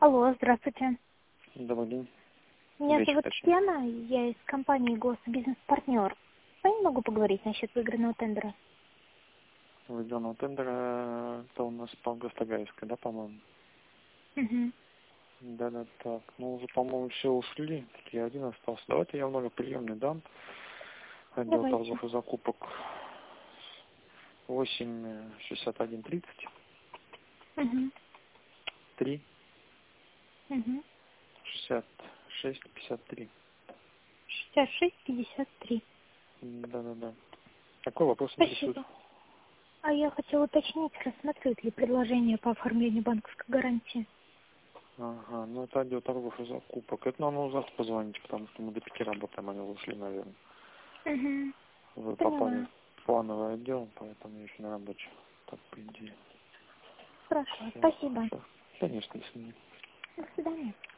Алло, здравствуйте. Добрый день. Меня Вечер, зовут точнее. Татьяна, я из компании «Госбизнес-партнер». С вами могу поговорить насчет выигранного тендера? Введенного тендера, это у нас по Гастогайской, да, по-моему? Угу. Да, так. Ну, уже, по-моему, все ушли. Тут я один остался. Давайте я многоприемный дам. Отдел Давайте. торгов и закупок 86130 Угу. 3 Угу. 66 53. 66-53. Да. Какой вопрос интересует? Спасибо. А я хотела уточнить, рассматривают ли предложение по оформлению банковской гарантии? Ага, ну это отдел торгов и закупок. Это нам нужно завтра позвонить, потому что мы до 5 работаем, они ушли, наверное. Угу. Вы попали Поняла. в плановый отдел, поэтому я еще на рабочий. Так, по идее. Хорошо, Все. спасибо. Конечно, если нет. До свидания.